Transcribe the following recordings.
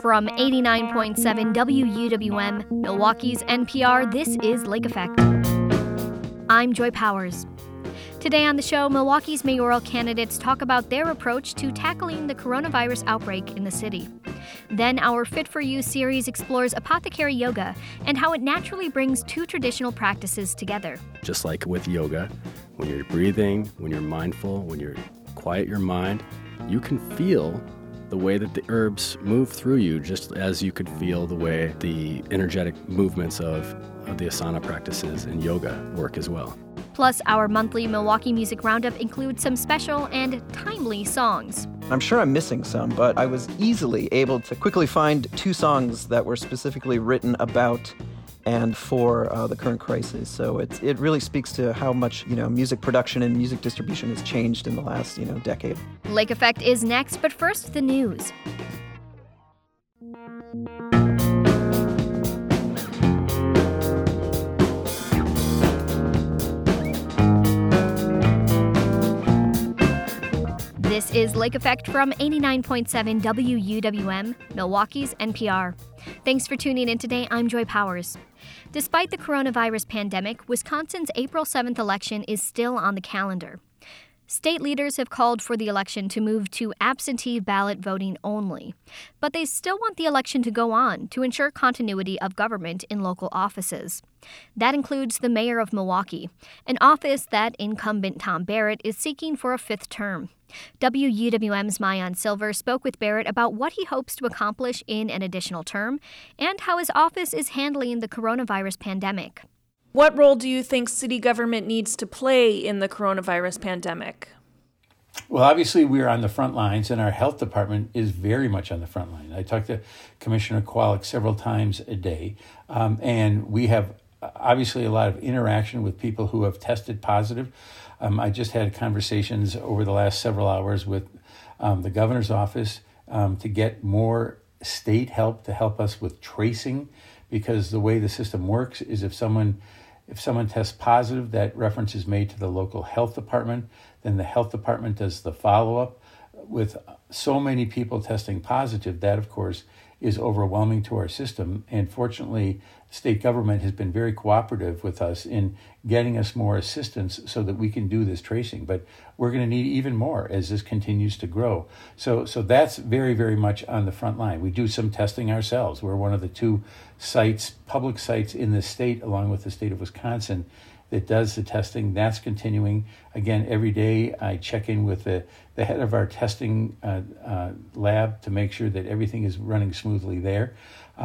From 89.7 WUWM, Milwaukee's NPR, this is Lake Effect. I'm Joy Powers. Today on the show, Milwaukee's mayoral candidates talk about their approach to tackling the coronavirus outbreak in the city. Then our Fit for You series explores apothecary yoga and how it naturally brings two traditional practices together. Just like with yoga, when you're breathing, when you're mindful, when you quiet your mind, you can feel the way that the herbs move through you, just as you could feel the way the energetic movements of the asana practices and yoga work as well. Plus, our monthly Milwaukee Music Roundup includes some special and timely songs. I'm sure I'm missing some, but I was easily able to quickly find two songs that were specifically written about and for the current crisis. So it really speaks to how much, music production and music distribution has changed in the last, decade. Lake Effect is next, but first, the news. This is Lake Effect from 89.7 WUWM, Milwaukee's NPR. Thanks for tuning in today. I'm Joy Powers. Despite the coronavirus pandemic, Wisconsin's April 7th election is still on the calendar. State leaders have called for the election to move to absentee ballot voting only, but they still want the election to go on to ensure continuity of government in local offices. That includes the mayor of Milwaukee, an office that incumbent Tom Barrett is seeking for a fifth term. WUWM's Maayan Silver spoke with Barrett about what he hopes to accomplish in an additional term and how his office is handling the coronavirus pandemic. What role do you think city government needs to play in the coronavirus pandemic? Well, obviously, we're on the front lines, and our health department is very much on the front line. I talk to Commissioner Kowalik several times a day, and we have obviously a lot of interaction with people who have tested positive. I just had conversations over the last several hours with the governor's office to get more state help to help us with tracing, because the way the system works is if someone tests positive, that reference is made to the local health department. Then the health department does the follow-up. With so many people testing positive, that, of course, is overwhelming to our system. And fortunately, state government has been very cooperative with us in getting us more assistance so that we can do this tracing. But we're going to need even more as this continues to grow. So that's very, very much on the front line. We do some testing ourselves. We're one of the two public sites in the state, along with the state of Wisconsin, that does the testing. That's continuing. Again, every day I check in with the head of our testing lab to make sure that everything is running smoothly there.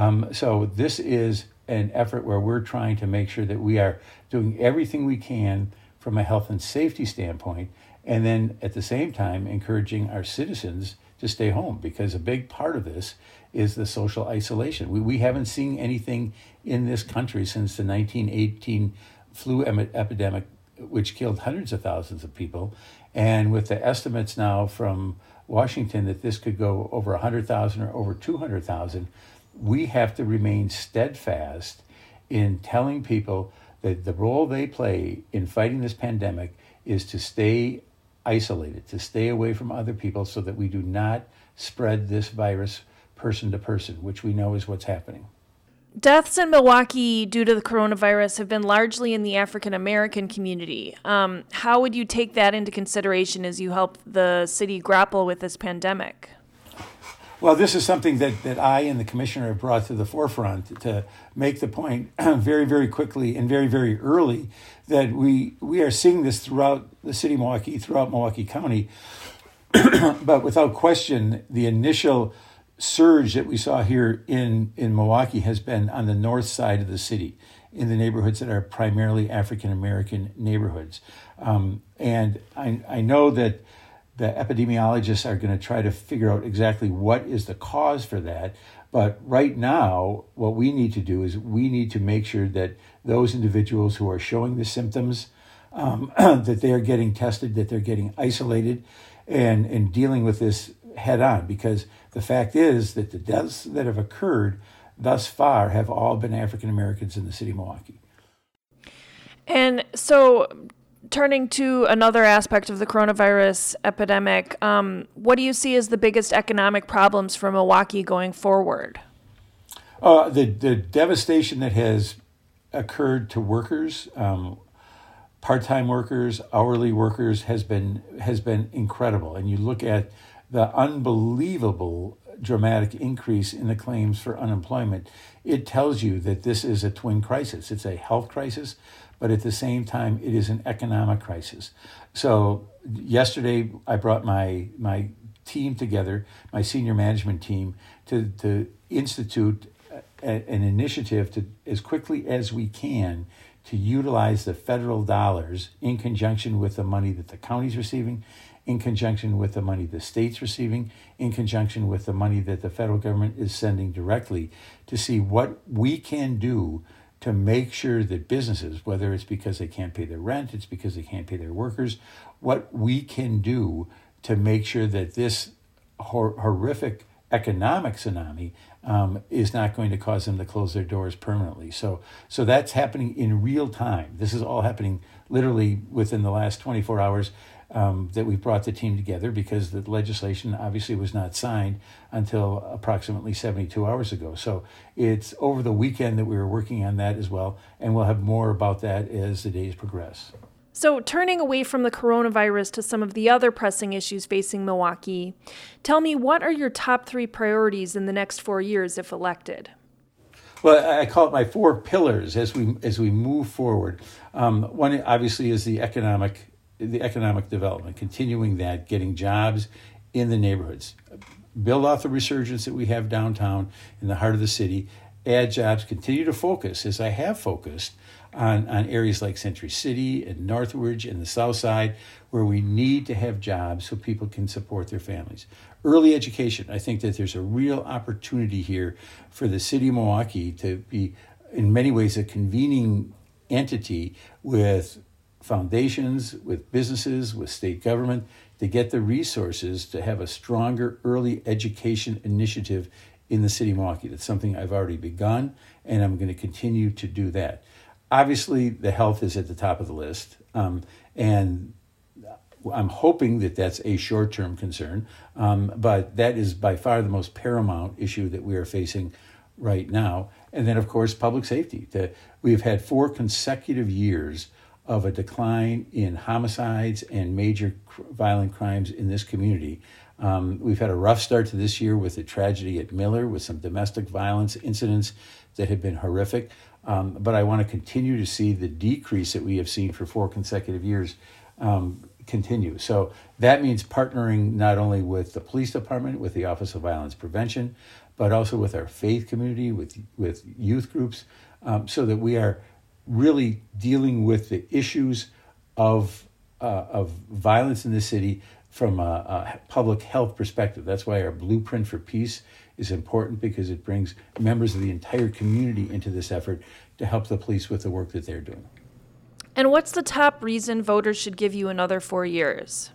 So this is an effort where we're trying to make sure that we are doing everything we can from a health and safety standpoint, and then at the same time encouraging our citizens to stay home, because a big part of this is the social isolation. We haven't seen anything in this country since the 1918 flu epidemic, which killed hundreds of thousands of people. And with the estimates now from Washington that this could go over 100,000 or over 200,000, we have to remain steadfast in telling people that the role they play in fighting this pandemic is to stay isolated, to stay away from other people so that we do not spread this virus person to person, which we know is what's happening. Deaths in Milwaukee due to the coronavirus have been largely in the African American community. How would you take that into consideration as you help the city grapple with this pandemic? Well, this is something that I and the commissioner have brought to the forefront to make the point very, very quickly and very, very early that we are seeing this throughout the city of Milwaukee, throughout Milwaukee County. But without question, the initial surge that we saw here in Milwaukee has been on the north side of the city, in the neighborhoods that are primarily African-American neighborhoods. And I know that the epidemiologists are going to try to figure out exactly what is the cause for that. But right now, what we need to do is we need to make sure that those individuals who are showing the symptoms, that they are getting tested, that they're getting isolated, and dealing with this head on. Because the fact is that the deaths that have occurred thus far have all been African Americans in the city of Milwaukee. And so turning to another aspect of the coronavirus epidemic, what do you see as the biggest economic problems for Milwaukee going forward? The devastation that has occurred to workers, part-time workers, hourly workers, has been incredible. And you look at the unbelievable dramatic increase in the claims for unemployment. It tells you that this is a twin crisis. It's a health crisis, but at the same time, it is an economic crisis. So yesterday, I brought my team together, my senior management team, to institute an initiative to, as quickly as we can, to utilize the federal dollars in conjunction with the money that the county's receiving, in conjunction with the money the state's receiving, in conjunction with the money that the federal government is sending directly, to see what we can do to make sure that businesses, whether it's because they can't pay their rent, it's because they can't pay their workers, what we can do to make sure that this horrific economic tsunami is not going to cause them to close their doors permanently. So that's happening in real time. This is all happening literally within the last 24 hours that we brought the team together, because the legislation obviously was not signed until approximately 72 hours ago. So it's over the weekend that we were working on that as well, and we'll have more about that as the days progress. So turning away from the coronavirus to some of the other pressing issues facing Milwaukee, tell me, what are your top 3 priorities in the next 4 years if elected? Well, I call it my 4 pillars as we move forward. One obviously is the economic development, continuing that, getting jobs in the neighborhoods, build off the resurgence that we have downtown in the heart of the city, add jobs, continue to focus, as I have focused, on areas like Century City and Northridge and the South Side, where we need to have jobs so people can support their families. Early education, I think that there's a real opportunity here for the city of Milwaukee to be, in many ways, a convening entity with foundations, with businesses, with state government, to get the resources to have a stronger early education initiative in the city of Milwaukee. That's something I've already begun, and I'm going to continue to do that. Obviously, the health is at the top of the list, and I'm hoping that that's a short-term concern, but that is by far the most paramount issue that we are facing right now. And then, of course, public safety. We've had 4 consecutive years of a decline in homicides and major violent crimes in this community. We've had a rough start to this year with the tragedy at Miller, with some domestic violence incidents that have been horrific. But I want to continue to see the decrease that we have seen for 4 consecutive years continue. So that means partnering not only with the police department, with the Office of Violence Prevention, but also with our faith community, with youth groups, so that we are really dealing with the issues of violence in the city from a public health perspective. That's why our Blueprint for Peace is important, because it brings members of the entire community into this effort to help the police with the work that they're doing. And what's the top reason voters should give you another 4 years?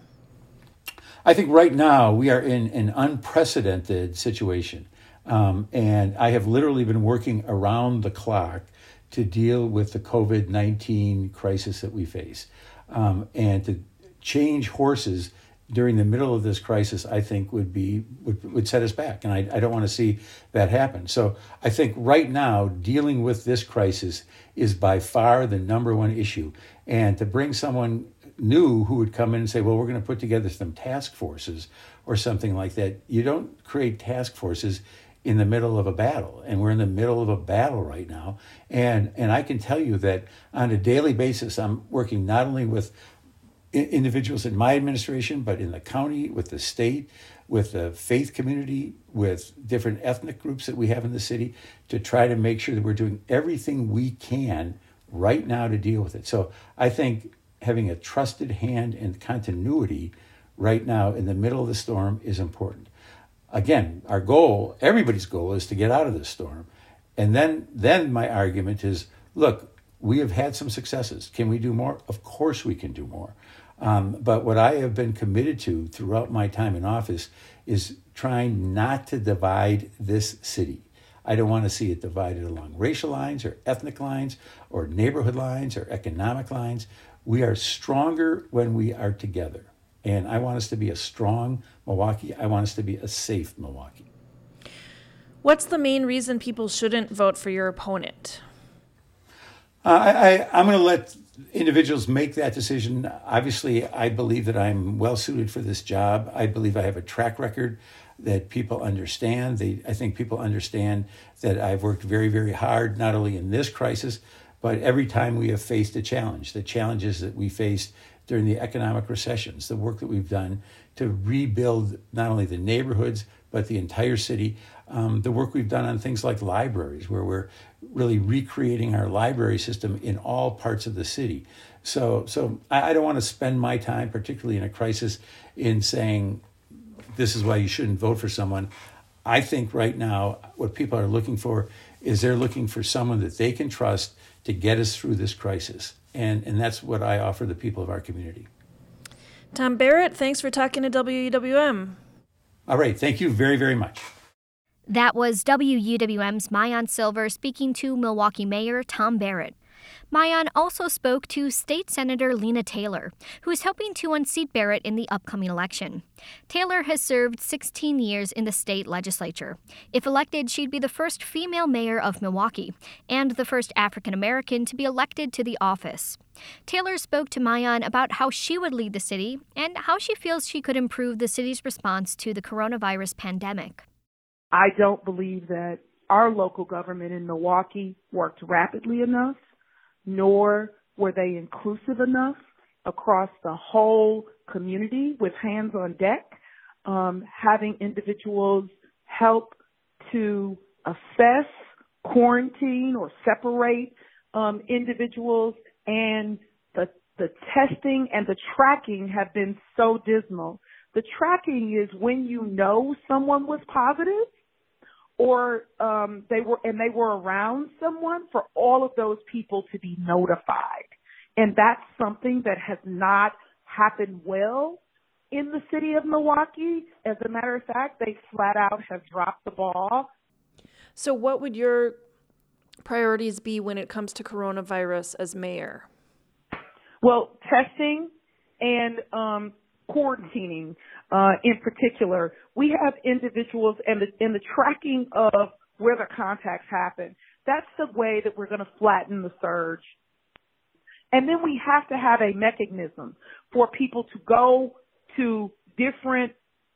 I think right now we are in an unprecedented situation. And I have literally been working around the clock to deal with the COVID-19 crisis that we face. And to change horses during the middle of this crisis, I think would set us back. And I don't want to see that happen. So I think right now, dealing with this crisis is by far the number one issue. And to bring someone new who would come in and say, well, we're going to put together some task forces or something like that. You don't create task forces in the middle of a battle. And we're in the middle of a battle right now. And I can tell you that on a daily basis, I'm working not only with individuals in my administration, but in the county, with the state, with the faith community, with different ethnic groups that we have in the city, to try to make sure that we're doing everything we can right now to deal with it. So I think having a trusted hand and continuity right now in the middle of the storm is important. Again, our goal, everybody's goal, is to get out of this storm. And then my argument is, look, we have had some successes. Can we do more? Of course we can do more. But what I have been committed to throughout my time in office is trying not to divide this city. I don't want to see it divided along racial lines or ethnic lines or neighborhood lines or economic lines. We are stronger when we are together. And I want us to be a strong Milwaukee. I want us to be a safe Milwaukee. What's the main reason people shouldn't vote for your opponent? I'm going to let individuals make that decision. Obviously, I believe that I'm well suited for this job. I believe I have a track record that people understand. I think people understand that I've worked very, very hard, not only in this crisis, but every time we have faced a challenge, the challenges that we faced during the economic recessions, the work that we've done to rebuild not only the neighborhoods, but the entire city, the work we've done on things like libraries, where we're really recreating our library system in all parts of the city. So I don't want to spend my time, particularly in a crisis, in saying, this is why you shouldn't vote for someone. I think right now what people are looking for is they're looking for someone that they can trust to get us through this crisis. And that's what I offer the people of our community. Tom Barrett, thanks for talking to WUWM. All right. Thank you very, very much. That was WUWM's Maayan Silver speaking to Milwaukee Mayor Tom Barrett. Maayan also spoke to State Senator Lena Taylor, who is hoping to unseat Barrett in the upcoming election. Taylor has served 16 years in the state legislature. If elected, she'd be the first female mayor of Milwaukee and the first African American to be elected to the office. Taylor spoke to Maayan about how she would lead the city and how she feels she could improve the city's response to the coronavirus pandemic. I don't believe that our local government in Milwaukee worked rapidly enough, nor were they inclusive enough across the whole community with hands on deck, having individuals help to assess, quarantine, or separate individuals, and the testing and the tracking have been so dismal. The tracking is when you know someone was positive, or they were around someone, for all of those people to be notified. And that's something that has not happened well in the city of Milwaukee. As a matter of fact, they flat out have dropped the ball. So what would your priorities be when it comes to coronavirus as mayor? Well, testing and quarantining in particular. We have individuals and the tracking of where the contacts happen. That's the way that we're going to flatten the surge. And then we have to have a mechanism for people to go to different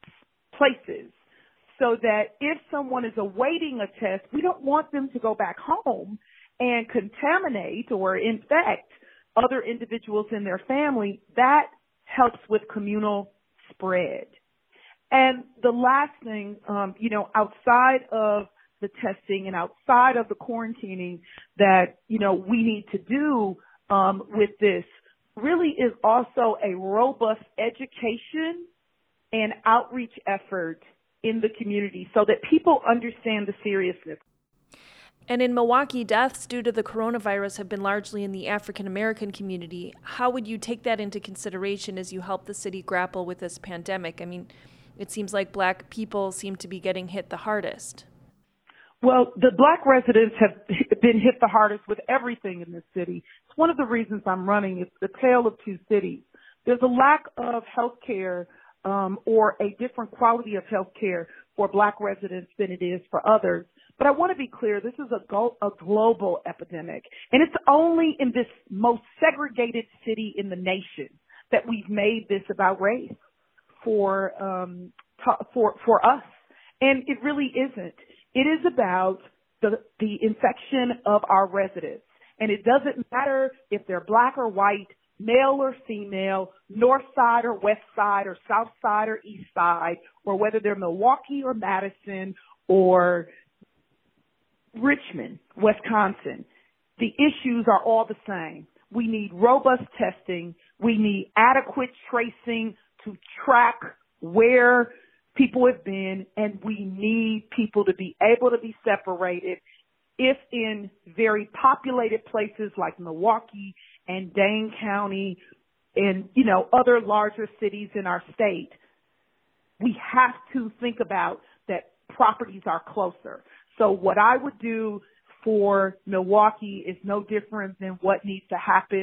places so that if someone is awaiting a test, we don't want them to go back home and contaminate or infect other individuals in their family. That helps with communal spread. And the last thing, outside of the testing and outside of the quarantining that, we need to do with this really is also a robust education and outreach effort in the community so that people understand the seriousness. And in Milwaukee, deaths due to the coronavirus have been largely in the African American community. How would you take that into consideration as you help the city grapple with this pandemic? I mean, it seems like Black people seem to be getting hit the hardest. Well, the Black residents have been hit the hardest with everything in this city. It's one of the reasons I'm running. It's the tale of two cities. There's a lack of health care or a different quality of health care for Black residents than it is for others. But I want to be clear, this is a global epidemic, and it's only in this most segregated city in the nation that we've made this about race for us. And it really isn't. It is about the infection of our residents. And it doesn't matter if they're Black or white, male or female, north side or west side or south side or east side, or whether they're Milwaukee or Madison or Richmond, Wisconsin. The issues are all the same. We need robust testing. We need adequate tracing to track where people have been, and we need people to be able to be separated if in very populated places like Milwaukee and Dane County and, other larger cities in our state, we have to think about that properties are closer. So what I would do for Milwaukee is no different than what needs to happen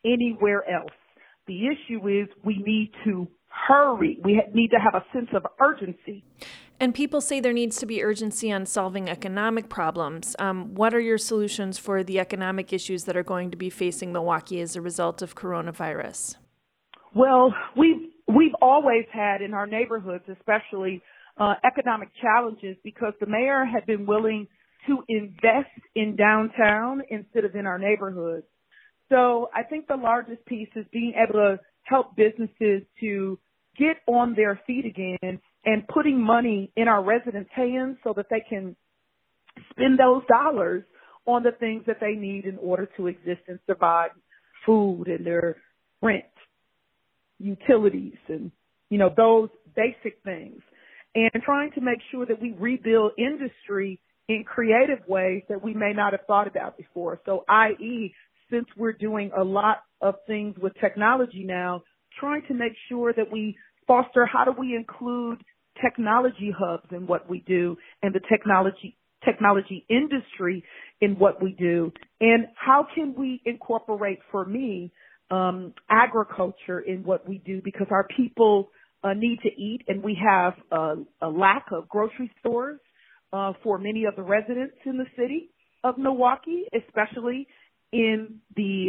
anywhere else. The issue is we need to hurry. We need to have a sense of urgency. And people say there needs to be urgency on solving economic problems. What are your solutions for the economic issues that are going to be facing Milwaukee as a result of coronavirus? Well, we've always had in our neighborhoods, especially economic challenges, because the mayor had been willing to invest in downtown instead of in our neighborhoods. So I think the largest piece is being able to help businesses to get on their feet again and putting money in our residents' hands so that they can spend those dollars on the things that they need in order to exist and survive, food and their rent, utilities, and, those basic things. And trying to make sure that we rebuild industry in creative ways that we may not have thought about before. So, i.e., since we're doing a lot of things with technology now, trying to make sure that we foster how do we include technology hubs in what we do and the technology industry in what we do, and how can we incorporate, for me, agriculture in what we do, because our people need to eat, and we have a lack of grocery stores for many of the residents in the city of Milwaukee, especially in the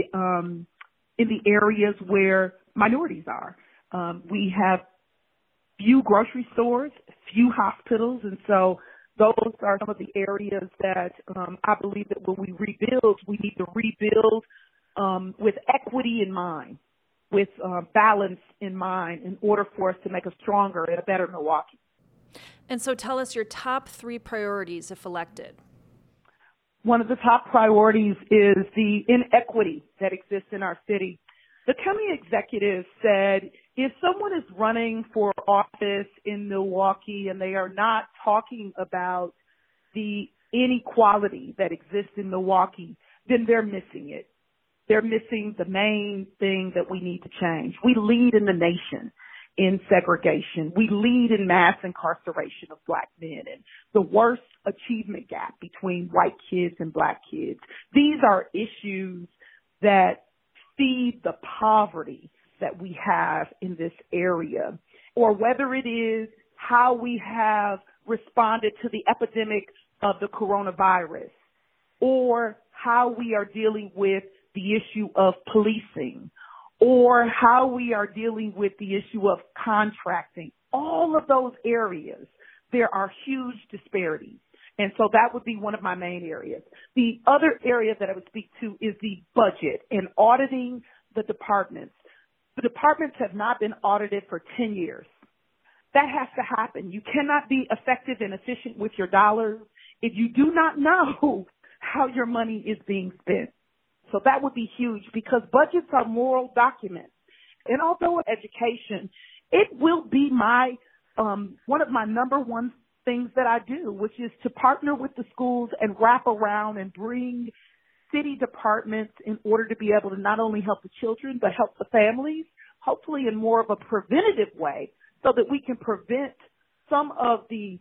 areas where minorities are. We have few grocery stores, few hospitals, and so those are some of the areas that I believe that when we rebuild, we need to rebuild with equity in mind, with balance in mind, in order for us to make a stronger and a better Milwaukee. And so tell us your top 3 priorities if elected. One of the top priorities is the inequity that exists in our city. The county executive said if someone is running for office in Milwaukee and they are not talking about the inequality that exists in Milwaukee, then they're missing it. They're missing the main thing that we need to change. We lead in the nation in segregation. We lead in mass incarceration of black men and the worst achievement gap between white kids and black kids. These are issues that feed the poverty that we have in this area, or whether it is how we have responded to the epidemic of the coronavirus, or how we are dealing with the issue of policing, or how we are dealing with the issue of contracting. All of those areas, there are huge disparities. And so that would be one of my main areas. The other area that I would speak to is the budget and auditing the departments. The departments have not been audited for 10 years. That has to happen. You cannot be effective and efficient with your dollars if you do not know how your money is being spent. So that would be huge, because budgets are moral documents. And although in education, it will be my one of my number one things that I do, which is to partner with the schools and wrap around and bring city departments in order to be able to not only help the children, but help the families, hopefully in more of a preventative way, so that we can prevent some of the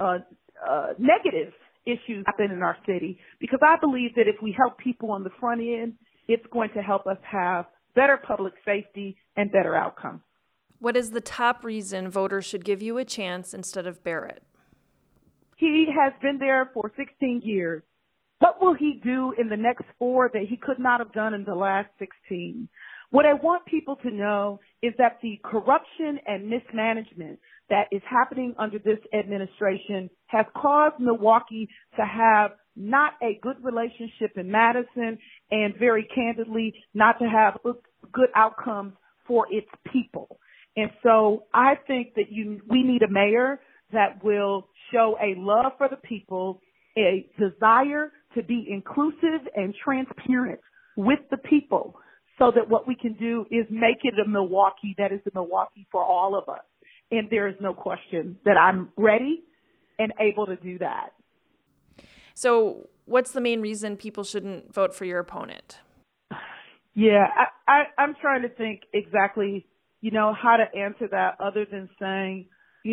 negative issues happen in our city. Because I believe that if we help people on the front end, it's going to help us have better public safety and better outcomes. What is the top reason voters should give you a chance instead of Barrett? He has been there for 16 years. What will he do in the next 4 that he could not have done in the last 16? What I want people to know is that the corruption and mismanagement that is happening under this administration has caused Milwaukee to have not a good relationship in Madison, and very candidly, not to have good outcomes for its people. And so I think that we need a mayor that will show a love for the people, a desire to be inclusive and transparent with the people, so that what we can do is make it a Milwaukee that is a Milwaukee for all of us. And there is no question that I'm ready and able to do that. So what's the main reason people shouldn't vote for your opponent? Yeah, I'm trying to think exactly, how to answer that, other than saying,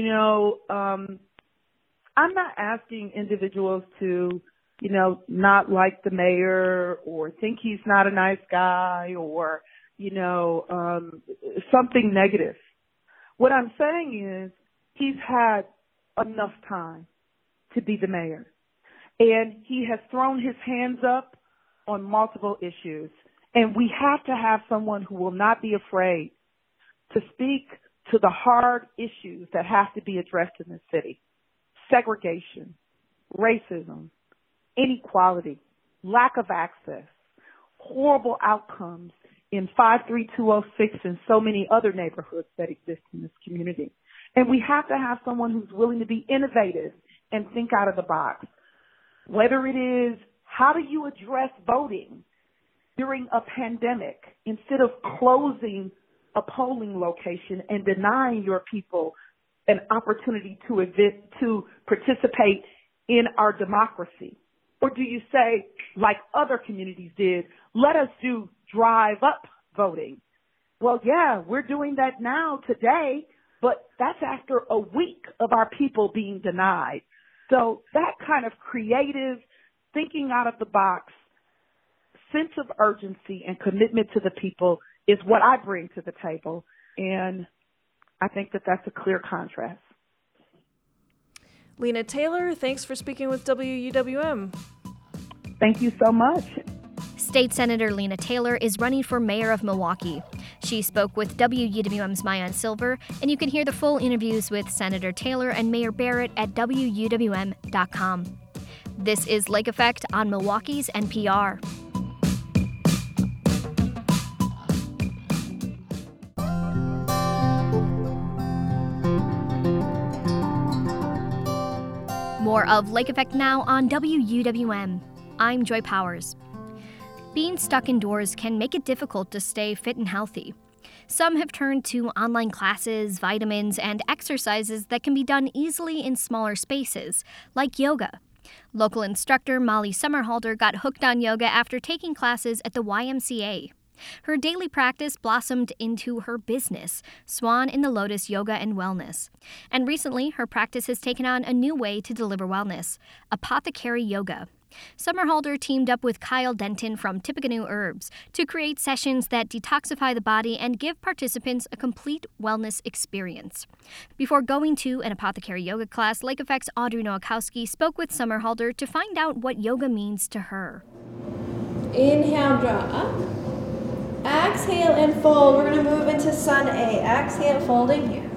I'm not asking individuals to, not like the mayor or think he's not a nice guy or, something negative. What I'm saying is he's had enough time to be the mayor. And he has thrown his hands up on multiple issues. And we have to have someone who will not be afraid to speak to the hard issues that have to be addressed in the city. Segregation, racism, inequality, lack of access, horrible outcomes in 53206 and so many other neighborhoods that exist in this community. And we have to have someone who's willing to be innovative and think out of the box. Whether it is, how do you address voting during a pandemic instead of closing a polling location and denying your people an opportunity to participate in our democracy? Or do you say, like other communities did, let us do drive-up voting? Well, yeah, we're doing that now today, but that's after a week of our people being denied. So that kind of creative, thinking out of the box, sense of urgency and commitment to the people is what I bring to the table. And I think that that's a clear contrast. Lena Taylor, thanks for speaking with WUWM. Thank you so much. State Senator Lena Taylor is running for mayor of Milwaukee. She spoke with WUWM's Maayan Silver, and you can hear the full interviews with Senator Taylor and Mayor Barrett at WUWM.com. This is Lake Effect on Milwaukee's NPR. More of Lake Effect now on WUWM. I'm Joy Powers. Being stuck indoors can make it difficult to stay fit and healthy. Some have turned to online classes, vitamins, and exercises that can be done easily in smaller spaces, like yoga. Local instructor Molly Summerhalder got hooked on yoga after taking classes at the YMCA. Her daily practice blossomed into her business, Swan in the Lotus Yoga and Wellness. And recently, her practice has taken on a new way to deliver wellness, Apothecary Yoga. Summerhalder teamed up with Kyle Denton from Tippecanoe Herbs to create sessions that detoxify the body and give participants a complete wellness experience. Before going to an apothecary yoga class, Lake Effect's Audrey Nowakowski spoke with Summerhalder to find out what yoga means to her. Inhale, draw up. Exhale and fold. We're going to move into Sun A. Exhale, folding here.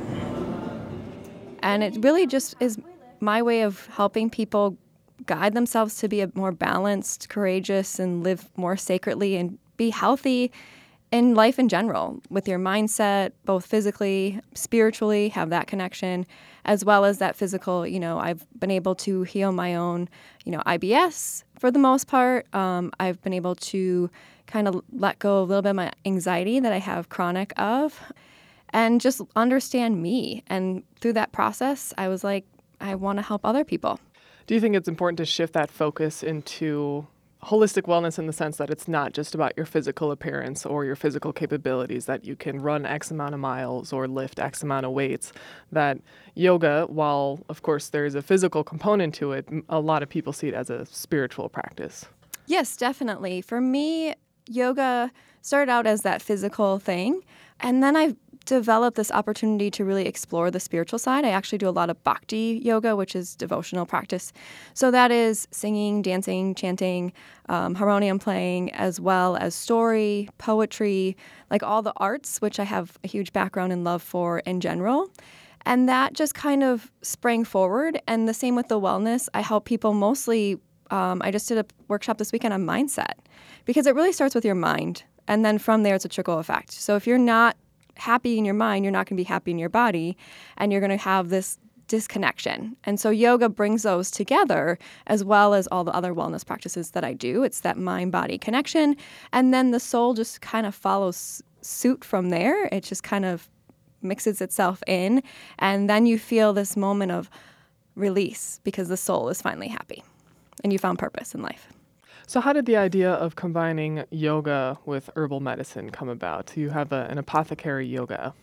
And it really just is my way of helping people guide themselves to be a more balanced, courageous, and live more sacredly and be healthy in life in general with your mindset, both physically, spiritually, have that connection, as well as that physical. I've been able to heal my own, IBS for the most part. I've been able to kind of let go a little bit of my anxiety that I have chronic of and just understand me. And through that process, I was like, I want to help other people. Do you think it's important to shift that focus into holistic wellness in the sense that it's not just about your physical appearance or your physical capabilities, that you can run X amount of miles or lift X amount of weights, that yoga, while of course there is a physical component to it, a lot of people see it as a spiritual practice? Yes, definitely. For me, yoga started out as that physical thing, and then I developed this opportunity to really explore the spiritual side. I actually do a lot of bhakti yoga, which is devotional practice. So that is singing, dancing, chanting, harmonium playing, as well as story, poetry, like all the arts, which I have a huge background and love for in general. And that just kind of sprang forward. And the same with the wellness. I help people mostly. I just did a workshop this weekend on mindset, because it really starts with your mind. And then from there, it's a trickle effect. So if you're not happy in your mind, you're not going to be happy in your body, and you're going to have this disconnection. And so yoga brings those together, as well as all the other wellness practices that I do. It's that mind-body connection, and then the soul just kind of follows suit from there. It just kind of mixes itself in, and then you feel this moment of release because the soul is finally happy, and you found purpose in life. So how did the idea of combining yoga with herbal medicine come about? You have an apothecary yoga.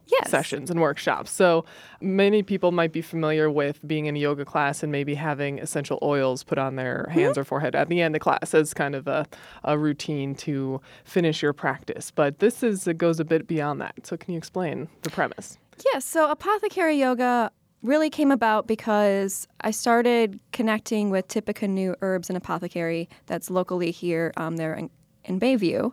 sessions and workshops. So many people might be familiar with being in a yoga class and maybe having essential oils put on their hands or forehead at the end of class as kind of a routine to finish your practice. But it goes a bit beyond that. So can you explain the premise? Yes, so apothecary yoga really came about because I started connecting with Tippecanoe Herbs and Apothecary that's locally here there in Bayview.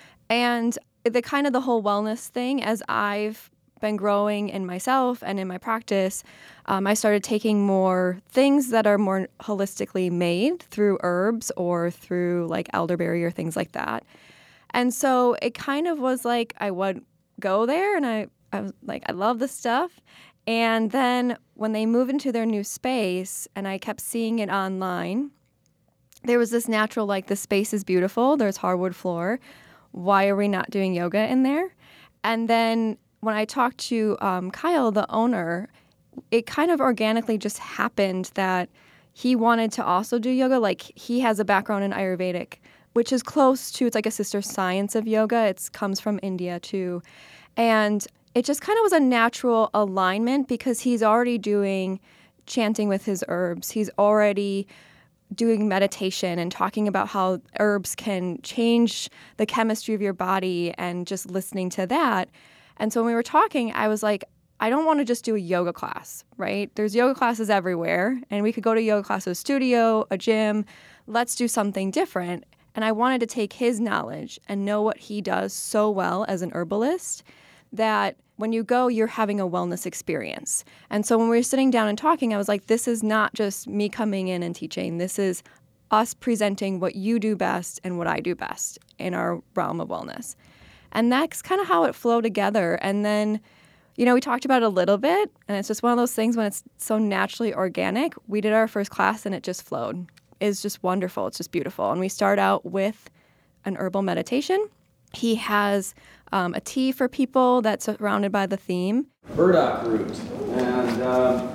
And the whole wellness thing, as I've been growing in myself and in my practice, I started taking more things that are more holistically made through herbs or through like elderberry or things like that. And so it kind of was like I would go there and I was like, I love this stuff. And then when they moved into their new space and I kept seeing it online, there was this natural, like, the space is beautiful. There's hardwood floor. Why are we not doing yoga in there? And then when I talked to Kyle, the owner, it kind of organically just happened that he wanted to also do yoga. Like, he has a background in Ayurvedic, which is close to, it's like a sister science of yoga. It comes from India too. And it just kind of was a natural alignment because he's already doing chanting with his herbs. He's already doing meditation and talking about how herbs can change the chemistry of your body and just listening to that. And so when we were talking, I was like, I don't want to just do a yoga class, right? There's yoga classes everywhere, and we could go to yoga classes, studio, a gym. Let's do something different. And I wanted to take his knowledge and know what he does so well as an herbalist that when you go, you're having a wellness experience. And so when we were sitting down and talking, I was like, this is not just me coming in and teaching. This is us presenting what you do best and what I do best in our realm of wellness. And that's kind of how it flowed together. And then, we talked about it a little bit, and it's just one of those things when it's so naturally organic. We did our first class, and it just flowed. It's just wonderful. It's just beautiful. And we start out with an herbal meditation. He has a tea for people that's surrounded by the theme. Burdock root. And so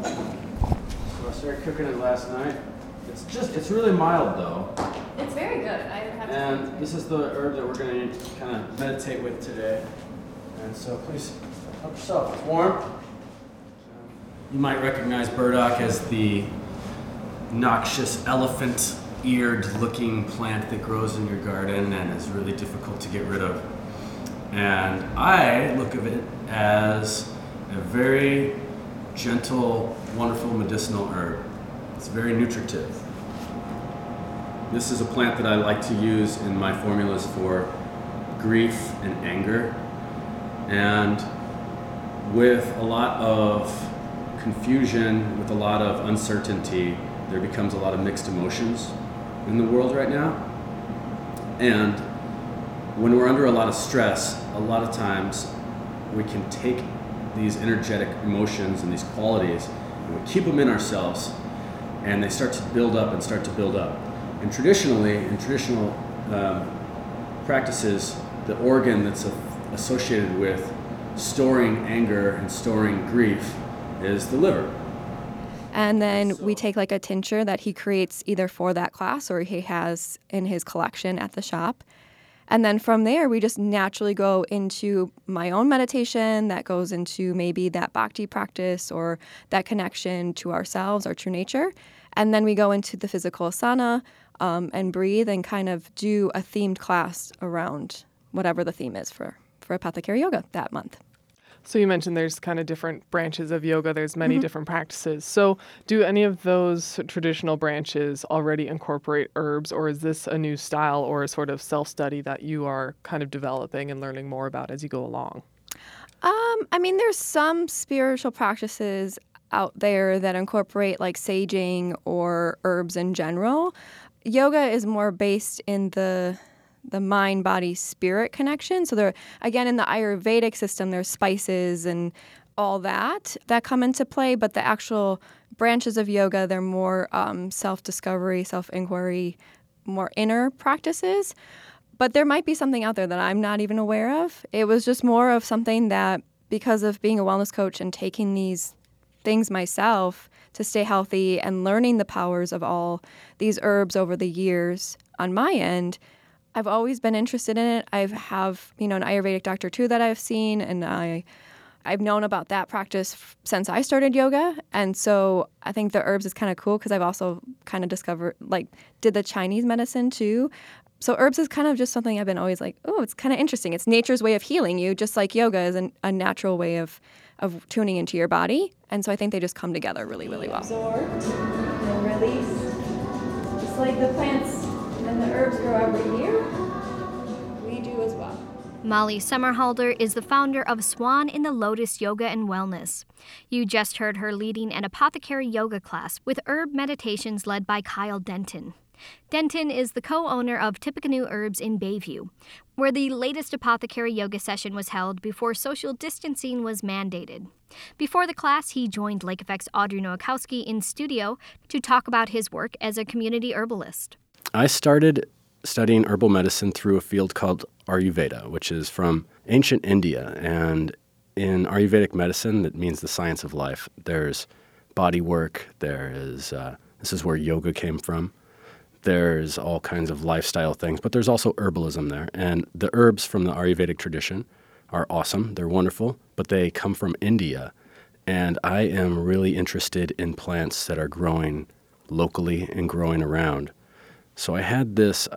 I started cooking it last night. It's really mild though. It's very good. I have And this is the herb that we're going to kind of meditate with today. And so please help yourself. It's warm. You might recognize burdock as the noxious elephant-eared looking plant that grows in your garden and is really difficult to get rid of. And I look at it as a very gentle, wonderful medicinal herb. It's very nutritive. This is a plant that I like to use in my formulas for grief and anger. And with a lot of confusion, with a lot of uncertainty, there becomes a lot of mixed emotions in the world right now. And when we're under a lot of stress, a lot of times we can take these energetic emotions and these qualities and we keep them in ourselves, and they start to build up and start to build up. And traditionally, in traditional practices, the organ that's associated with storing anger and storing grief is the liver. And then we take like a tincture that he creates either for that class or he has in his collection at the shop. And then from there, we just naturally go into my own meditation that goes into maybe that bhakti practice or that connection to ourselves, our true nature. And then we go into the physical asana and breathe and kind of do a themed class around whatever the theme is for apothecary yoga that month. So you mentioned there's kind of different branches of yoga. There's many different practices. So do any of those traditional branches already incorporate herbs, or is this a new style or a sort of self-study that you are kind of developing and learning more about as you go along? There's some spiritual practices out there that incorporate like saging or herbs in general. Yoga is more based in the mind, body, spirit connection. So there, again, in the Ayurvedic system, there's spices and all that come into play. But the actual branches of yoga, they're more self-discovery, self-inquiry, more inner practices. But there might be something out there that I'm not even aware of. It was just more of something that, because of being a wellness coach and taking these things myself to stay healthy and learning the powers of all these herbs over the years on my end, I've always been interested in it. I have, an Ayurvedic doctor too that I've seen, and I I've known about that practice since I started yoga. And so I think the herbs is kind of cool because I've also kind of discovered, did the Chinese medicine too. So herbs is kind of just something I've been always oh, it's kind of interesting. It's nature's way of healing you, just like yoga is a natural way of tuning into your body. And so I think they just come together really, really well. Absorbed and released. Just like the plants and the herbs grow every year, we do as well. Molly Sommerhalder is the founder of Swan in the Lotus Yoga and Wellness. You just heard her leading an apothecary yoga class with herb meditations led by Kyle Denton. Denton is the co-owner of Tippecanoe Herbs in Bayview, where the latest apothecary yoga session was held before social distancing was mandated. Before the class, he joined Lake Effect's Audrey Nowakowski in studio to talk about his work as a community herbalist. I started studying herbal medicine through a field called Ayurveda, which is from ancient India. And in Ayurvedic medicine, that means the science of life. There's body work. This is where yoga came from. There's all kinds of lifestyle things, but there's also herbalism there. And the herbs from the Ayurvedic tradition are awesome. They're wonderful, but they come from India. And I am really interested in plants that are growing locally and growing around. So I had this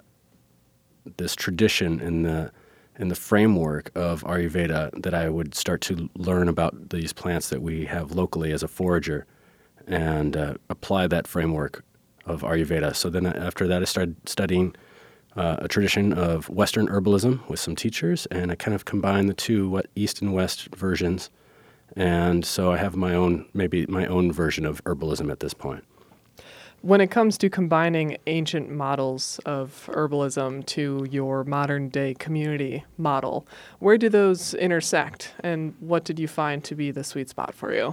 tradition in the framework of Ayurveda that I would start to learn about these plants that we have locally as a forager and apply that framework of Ayurveda. So then after that, I started studying a tradition of Western herbalism with some teachers, and I kind of combined the two East and West versions. And so I have my own version of herbalism at this point. When it comes to combining ancient models of herbalism to your modern day community model, where do those intersect, and what did you find to be the sweet spot for you?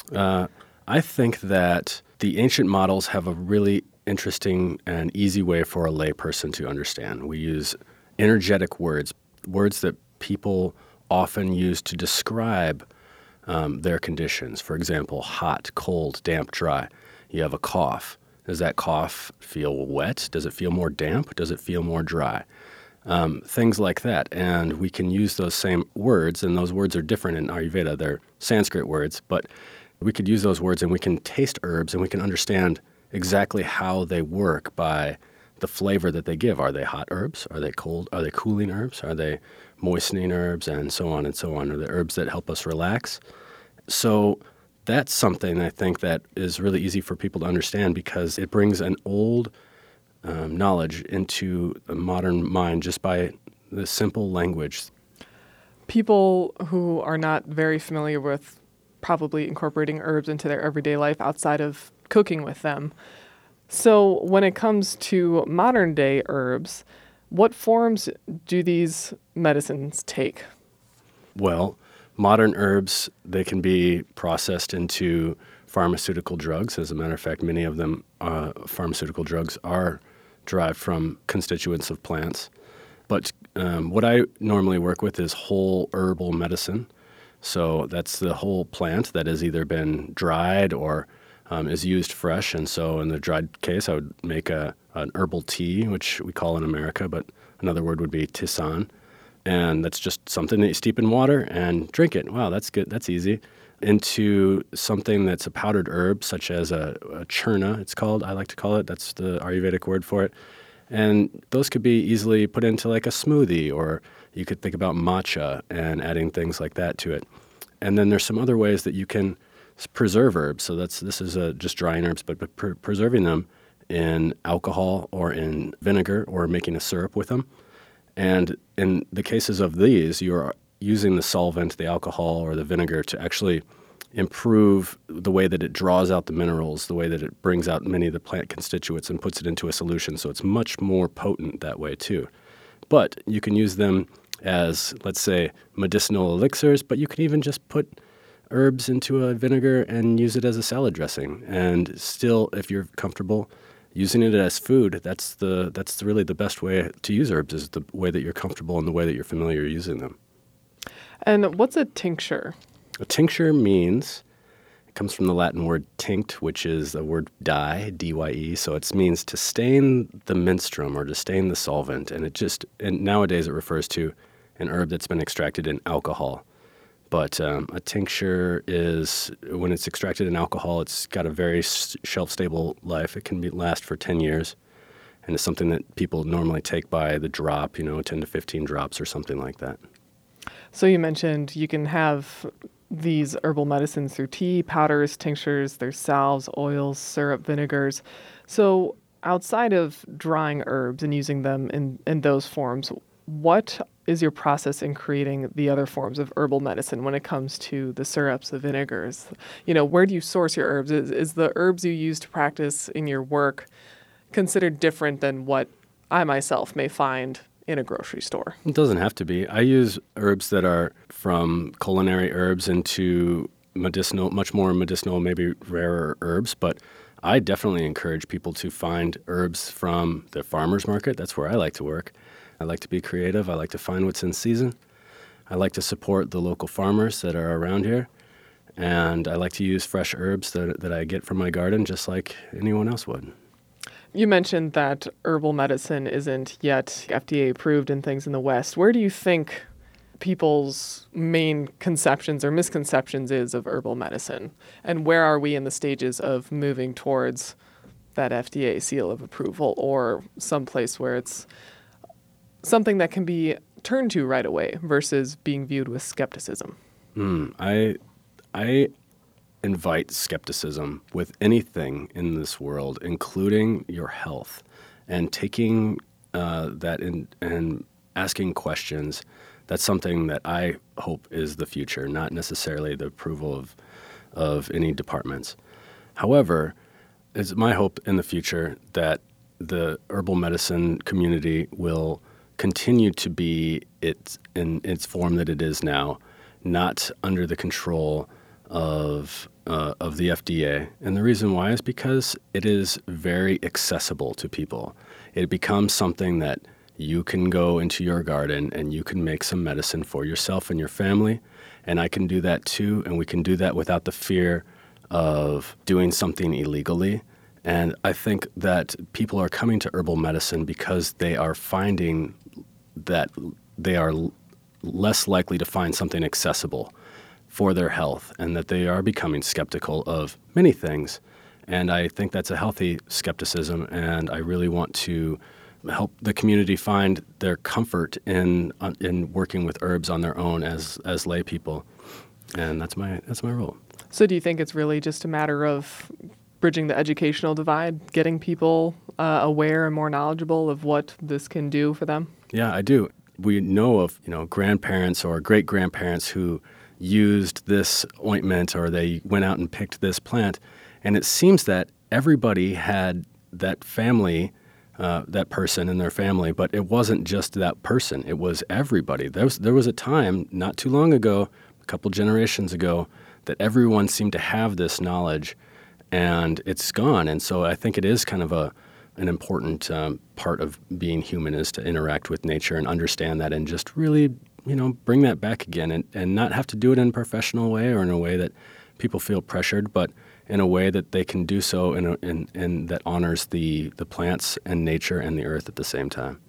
I think that the ancient models have a really interesting and easy way for a layperson to understand. We use energetic words that people often use to describe their conditions. For example, hot, cold, damp, dry. You have a cough. Does that cough feel wet? Does it feel more damp? Does it feel more dry? Things like that. And we can use those same words, and those words are different in Ayurveda. They're Sanskrit words, but we could use those words and we can taste herbs and we can understand exactly how they work by the flavor that they give. Are they hot herbs? Are they cold? Are they cooling herbs? Are they moistening herbs? And so on and so on. Are they herbs that help us relax? So that's something I think that is really easy for people to understand because it brings an old knowledge into a modern mind just by the simple language. People who are not very familiar with probably incorporating herbs into their everyday life outside of cooking with them. So when it comes to modern day herbs, what forms do these medicines take? Well, modern herbs, they can be processed into pharmaceutical drugs. As a matter of fact, many of them, pharmaceutical drugs, are derived from constituents of plants. But what I normally work with is whole herbal medicine. So that's the whole plant that has either been dried or is used fresh. And so in the dried case, I would make an herbal tea, which we call in America, but another word would be tisane. And that's just something that you steep in water and drink it. Wow, that's good. That's easy. Into something that's a powdered herb, such as a churna, it's called. I like to call it. That's the Ayurvedic word for it. And those could be easily put into like a smoothie, or you could think about matcha and adding things like that to it. And then there's some other ways that you can preserve herbs. So this is just drying herbs, but preserving them in alcohol or in vinegar or making a syrup with them. And in the cases of these, you're using the solvent, the alcohol or the vinegar, to actually improve the way that it draws out the minerals, the way that it brings out many of the plant constituents and puts it into a solution. So it's much more potent that way too. But you can use them as, let's say, medicinal elixirs, but you can even just put herbs into a vinegar and use it as a salad dressing. And still, if you're comfortable using it as food, that's really the best way to use herbs, is the way that you're comfortable and the way that you're familiar using them. And what's a tincture? A tincture it comes from the Latin word tinct, which is the word dye, D-Y-E. So it means to stain the menstruum or to stain the solvent. And nowadays it refers to an herb that's been extracted in alcohol But a tincture is, when it's extracted in alcohol, it's got a very shelf-stable life. It can last for 10 years, and it's something that people normally take by the drop, 10 to 15 drops or something like that. So you mentioned you can have these herbal medicines through tea, powders, tinctures, there's salves, oils, syrup, vinegars. So outside of drying herbs and using them in those forms, what is your process in creating the other forms of herbal medicine when it comes to the syrups, the vinegars? Where do you source your herbs? Is the herbs you use to practice in your work considered different than what I myself may find in a grocery store? It doesn't have to be. I use herbs that are from culinary herbs into medicinal, much more medicinal, maybe rarer herbs, but I definitely encourage people to find herbs from the farmer's market. That's where I like to work. I like to be creative. I like to find what's in season. I like to support the local farmers that are around here. And I like to use fresh herbs that I get from my garden just like anyone else would. You mentioned that herbal medicine isn't yet FDA approved and things in the West. Where do you think people's main conceptions or misconceptions is of herbal medicine? And where are we in the stages of moving towards that FDA seal of approval, or someplace where it's something that can be turned to right away versus being viewed with skepticism? I invite skepticism with anything in this world, including your health, and taking that in and asking questions. That's something that I hope is the future, not necessarily the approval of any departments. However, it's my hope in the future that the herbal medicine community will continue to be in its form that it is now, not under the control of the FDA. And the reason why is because it is very accessible to people. It becomes something that you can go into your garden and you can make some medicine for yourself and your family. And I can do that too. And we can do that without the fear of doing something illegally. And I think that people are coming to herbal medicine because they are finding that they are less likely to find something accessible for their health, and that they are becoming skeptical of many things. And I think that's a healthy skepticism, and I really want to help the community find their comfort in working with herbs on their own as lay people. And that's my role. So do you think it's really just a matter of bridging the educational divide, getting people aware and more knowledgeable of what this can do for them? Yeah, I do. We know of, grandparents or great-grandparents who used this ointment, or they went out and picked this plant, and it seems that everybody had that family, that person in their family, but it wasn't just that person. It was everybody. There was a time not too long ago, a couple generations ago, that everyone seemed to have this knowledge, and it's gone. And so I think it is kind of an important part of being human, is to interact with nature and understand that, and just really bring that back again, and not have to do it in a professional way or in a way that people feel pressured, but in a way that they can do so in that honors the plants and nature and the earth at the same time.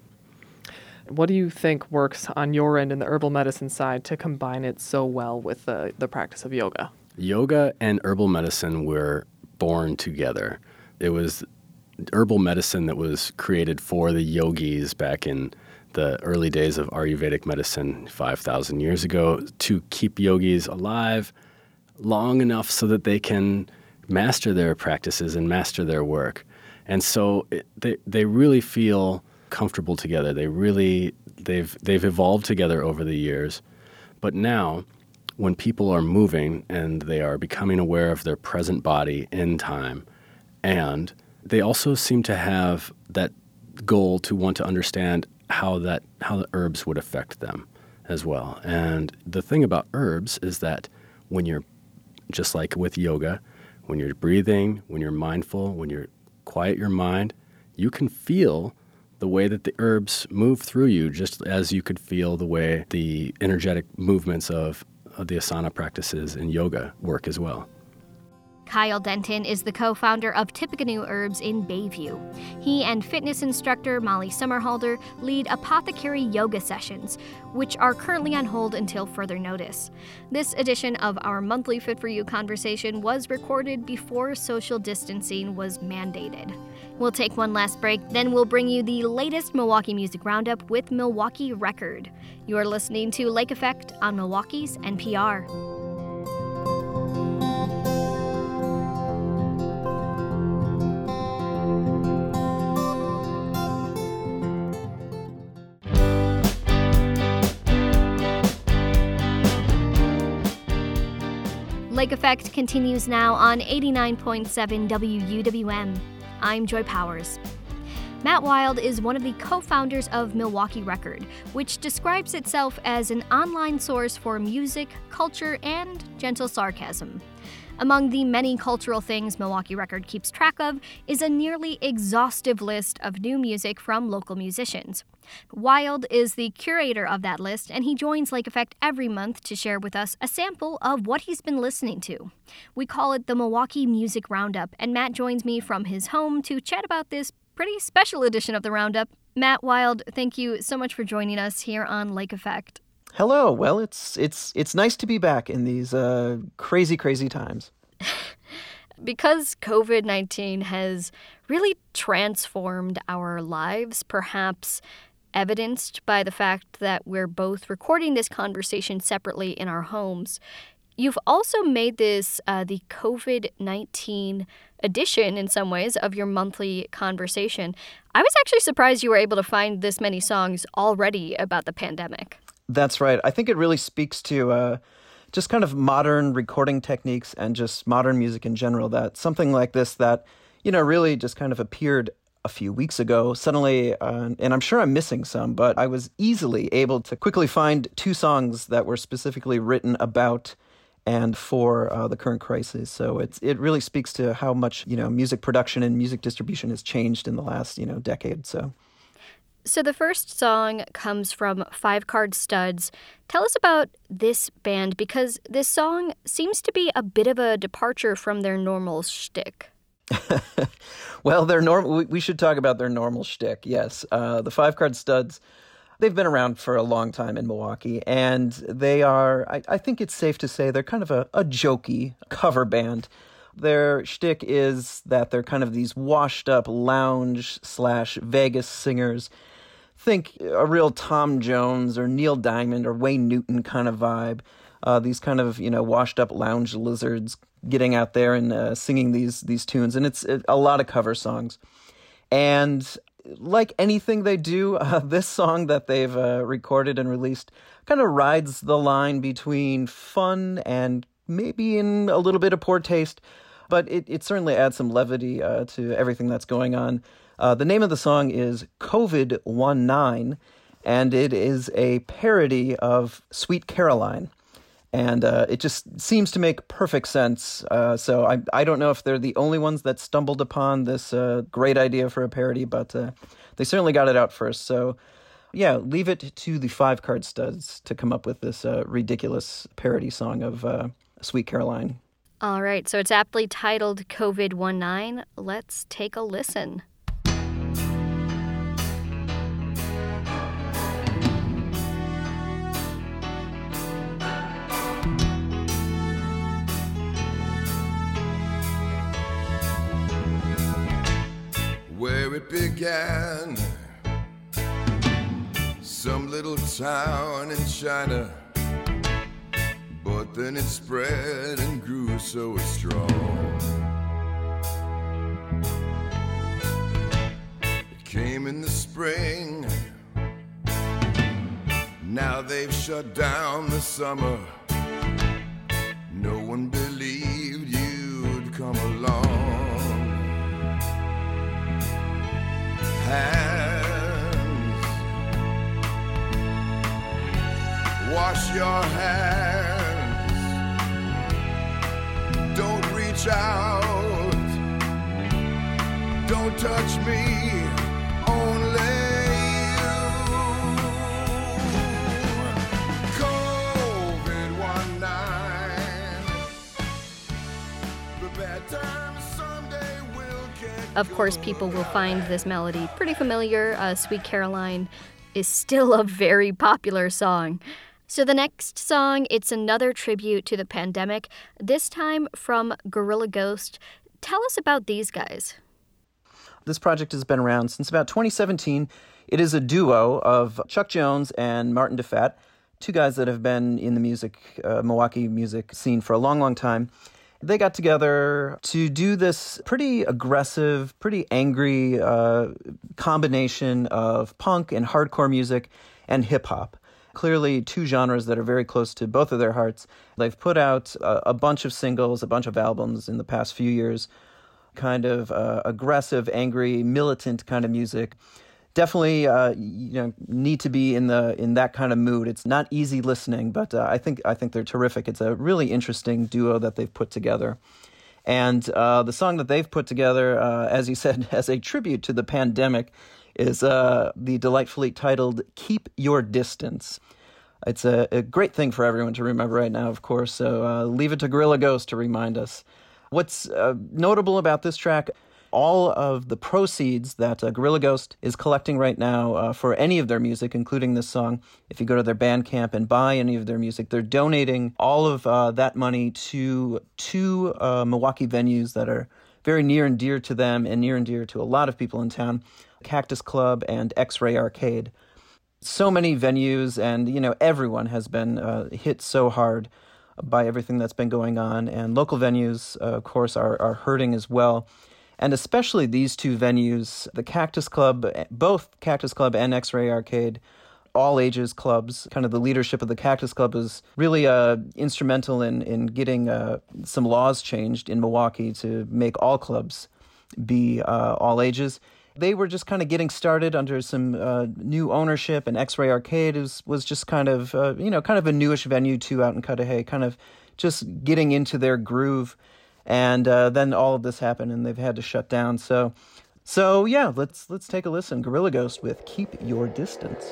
What do you think works on your end in the herbal medicine side to combine it so well with the practice of yoga? Yoga and herbal medicine were born together. It was herbal medicine that was created for the yogis back in the early days of Ayurvedic medicine 5,000 years ago, to keep yogis alive long enough so that they can master their practices and master their work. And so they really feel comfortable together. They've evolved together over the years. But now, when people are moving and they are becoming aware of their present body in time, and they also seem to have that goal to want to understand how the herbs would affect them as well. And the thing about herbs is that when you're, just like with yoga, when you're breathing, when you're mindful, when you quiet your mind, you can feel the way that the herbs move through you, just as you could feel the way the energetic movements of the asana practices in yoga work as well. Kyle Denton is the co-founder of Tippecanoe Herbs in Bayview. He and fitness instructor Molly Summerhalder lead Apothecary Yoga sessions, which are currently on hold until further notice. This edition of our monthly Fit For You conversation was recorded before social distancing was mandated. We'll take one last break, then we'll bring you the latest Milwaukee Music Roundup with Milwaukee Record. You are listening to Lake Effect on Milwaukee's NPR. Lake Effect continues now on 89.7 WUWM. I'm Joy Powers. Matt Wild is one of the co-founders of Milwaukee Record, which describes itself as an online source for music, culture, and gentle sarcasm. Among the many cultural things Milwaukee Record keeps track of is a nearly exhaustive list of new music from local musicians. Wild is the curator of that list, and he joins Lake Effect every month to share with us a sample of what he's been listening to. We call it the Milwaukee Music Roundup, and Matt joins me from his home to chat about this pretty special edition of the Roundup. Matt Wild, thank you so much for joining us here on Lake Effect. Hello. Well, it's nice to be back in these crazy times. Because COVID-19 has really transformed our lives, perhaps evidenced by the fact that we're both recording this conversation separately in our homes, you've also made this the COVID-19 edition, in some ways, of your monthly conversation. I was actually surprised you were able to find this many songs already about the pandemic. That's right. I think it really speaks to just kind of modern recording techniques and just modern music in general, that something like this that, really just kind of appeared a few weeks ago, suddenly, and I'm sure I'm missing some, but I was easily able to quickly find two songs that were specifically written about and for the current crisis. So it really speaks to how much, music production and music distribution has changed in the last, decade. So the first song comes from Five Card Studs. Tell us about this band, because this song seems to be a bit of a departure from their normal shtick. Well, we should talk about their normal shtick, yes. The Five Card Studs, they've been around for a long time in Milwaukee, and they are, I think it's safe to say, they're kind of a jokey cover band. Their shtick is that they're kind of these washed-up lounge/Vegas singers. Think a real Tom Jones or Neil Diamond or Wayne Newton kind of vibe. These kind of, washed-up lounge lizards getting out there and singing these tunes. And it's a lot of cover songs. And like anything they do, this song that they've recorded and released kind of rides the line between fun and maybe in a little bit of poor taste. But it certainly adds some levity to everything that's going on. The name of the song is COVID-19, and it is a parody of Sweet Caroline. And it just seems to make perfect sense. So I don't know if they're the only ones that stumbled upon this great idea for a parody, but they certainly got it out first. So yeah, leave it to the Five Card Studs to come up with this ridiculous parody song of Sweet Caroline. All right, so it's aptly titled COVID-19. Let's take a listen. Where it began, some little town in China, but then it spread and grew so strong. It came in the spring, now they've shut down the summer. No one believed you'd come along. Hands, wash your hands, don't reach out, don't touch me, only you. COVID-19, the bad of course, people will find this melody pretty familiar. Sweet Caroline is still a very popular song. So the next song, it's another tribute to the pandemic, this time from Gorilla Ghost. Tell us about these guys. This project has been around since about 2017. It is a duo of Chuck Jones and Martin DeFat, two guys that have been in the Milwaukee music scene for a long, long time. They got together to do this pretty aggressive, pretty angry combination of punk and hardcore music and hip-hop. Clearly two genres that are very close to both of their hearts. They've put out a bunch of singles, a bunch of albums in the past few years, kind of aggressive, angry, militant kind of music. Definitely, need to be in that kind of mood. It's not easy listening, but I think they're terrific. It's a really interesting duo that they've put together, and the song that they've put together, as you said, as a tribute to the pandemic, is the delightfully titled "Keep Your Distance." It's a great thing for everyone to remember right now, of course. So leave it to Gorilla Ghost to remind us. What's notable about this track? All of the proceeds that Gorilla Ghost is collecting right now for any of their music, including this song, if you go to their Bandcamp and buy any of their music, they're donating all of that money to two Milwaukee venues that are very near and dear to them and near and dear to a lot of people in town, Cactus Club and X-Ray Arcade. So many venues, and everyone has been hit so hard by everything that's been going on, and local venues, of course, are hurting as well. And especially these two venues, the Cactus Club, both Cactus Club and X-Ray Arcade, all ages clubs. Kind of the leadership of the Cactus Club was really instrumental in getting some laws changed in Milwaukee to make all clubs be all ages. They were just kind of getting started under some new ownership, and X-Ray Arcade was just kind of a newish venue too out in Cudahy, kind of just getting into their groove. And then all of this happened, and they've had to shut down. So yeah, let's take a listen. Gorilla Ghost with "Keep Your Distance."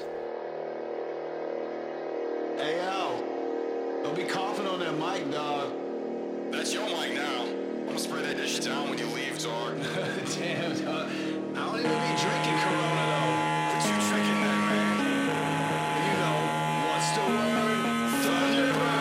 Hey Al, don't be coughing on that mic, dog. That's your mic now. I'm gonna spray that dish down when you leave, dog. Damn, dog. I don't even be drinking Corona though. But you drinking that, man? You know what's the word? Thunderbird.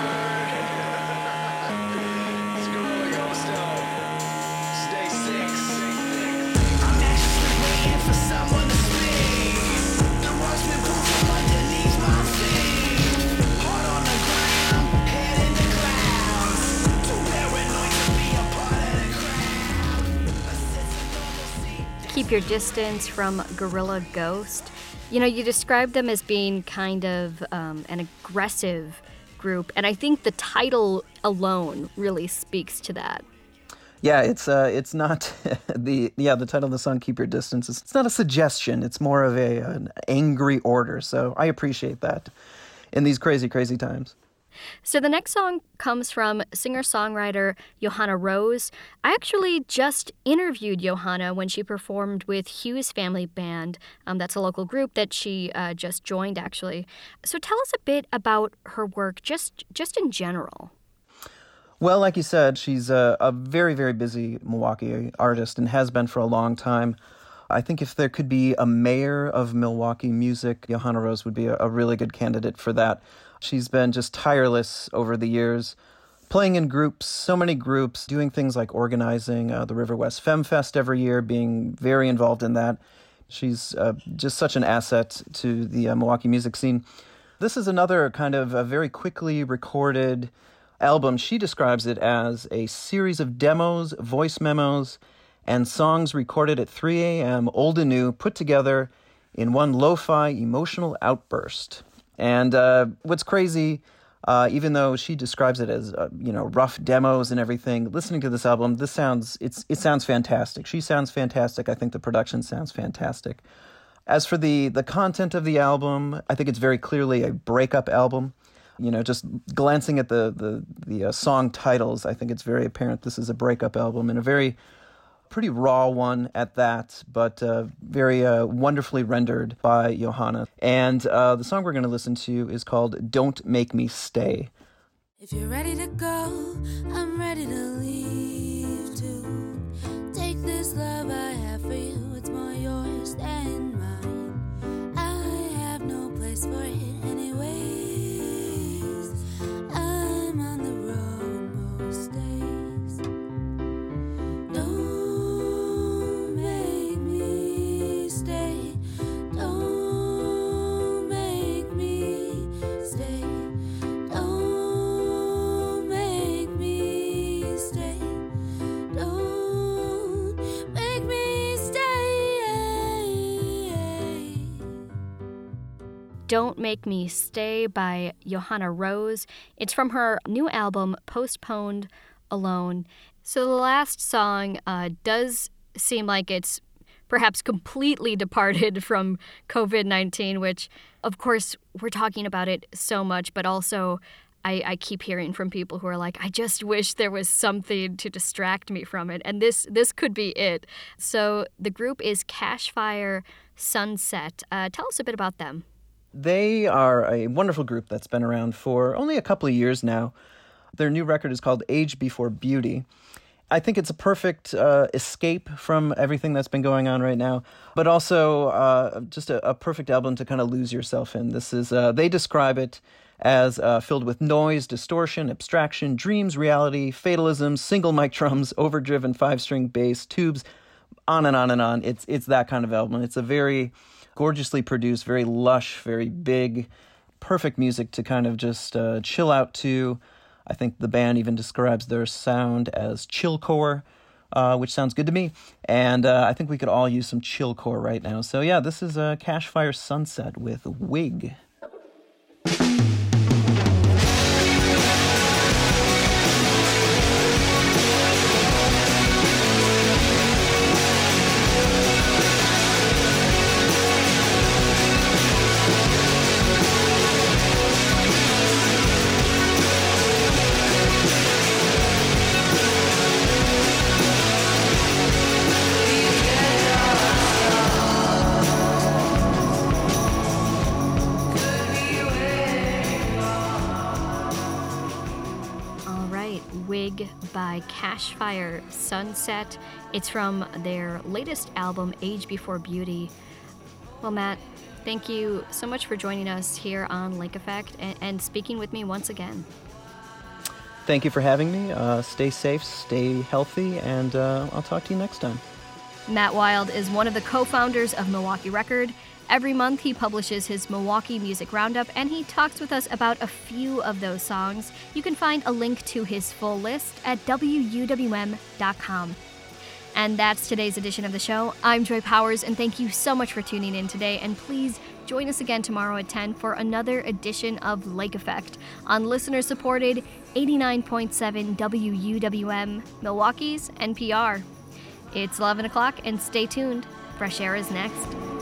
Keep Your Distance from Gorilla Ghost. You described them as being kind of an aggressive group, and I think the title alone really speaks to that. Yeah, it's not the title of the song "Keep Your Distance." It's not a suggestion. It's more of an angry order. So I appreciate that in these crazy, crazy times. So the next song comes from singer-songwriter Johanna Rose. I actually just interviewed Johanna when she performed with Hughes Family Band. That's a local group that she just joined, actually. So tell us a bit about her work, just in general. Well, like you said, she's a very, very busy Milwaukee artist and has been for a long time. I think if there could be a mayor of Milwaukee music, Johanna Rose would be a really good candidate for that. She's been just tireless over the years, playing in groups, so many groups, doing things like organizing the River West Femme Fest every year, being very involved in that. She's just such an asset to the Milwaukee music scene. This is another kind of a very quickly recorded album. She describes it as a series of demos, voice memos, and songs recorded at 3 a.m., old and new, put together in one lo-fi emotional outburst. And what's crazy, even though she describes it as rough demos and everything, listening to this album, it sounds fantastic. She sounds fantastic. I think the production sounds fantastic. As for the content of the album, I think it's very clearly a breakup album. Just glancing at the song titles, I think it's very apparent this is a breakup album, and a very pretty raw one at that, but very wonderfully rendered by Johanna. And the song we're going to listen to is called "Don't Make Me Stay." If you're ready to go, I'm ready to leave too. Take this this love I have for you, it's more yours than mine. I have no place for it anyways. I'm on the road most days. Don't make me stay. Don't make me stay. Don't make me stay. Don't make me stay. Don't Make Me Stay by Johanna Rose. It's from her new album, Postponed Alone. So the last song does seem like it's perhaps completely departed from COVID-19, which, of course, we're talking about it so much, but also I keep hearing from people who are like, I just wish there was something to distract me from it. And this could be it. So the group is Cashfire Sunset. Tell us a bit about them. They are a wonderful group that's been around for only a couple of years now. Their new record is called Age Before Beauty. I think it's a perfect escape from everything that's been going on right now, but also just a perfect album to kind of lose yourself in. This is, they describe it as filled with noise, distortion, abstraction, dreams, reality, fatalism, single mic drums, overdriven 5-string bass, tubes, on and on and on. It's that kind of album. It's a very gorgeously produced, very lush, very big, perfect music to kind of just chill out to. I think the band even describes their sound as chillcore, which sounds good to me. And I think we could all use some chillcore right now. So yeah, this is Cashfire Sunset with Wig. Wig by Cashfire Sunset. It's from their latest album, Age Before Beauty. Well, Matt, thank you so much for joining us here on Lake Effect and speaking with me once again. Thank you for having me. Stay safe, stay healthy, and I'll talk to you next time. Matt Wild is one of the co-founders of Milwaukee Record. Every month he publishes his Milwaukee Music Roundup, and he talks with us about a few of those songs. You can find a link to his full list at WUWM.com. And that's today's edition of the show. I'm Joy Powers, and thank you so much for tuning in today. And please join us again tomorrow at 10 for another edition of Lake Effect on listener-supported 89.7 WUWM, Milwaukee's NPR. It's 11 o'clock, and stay tuned. Fresh Air is next.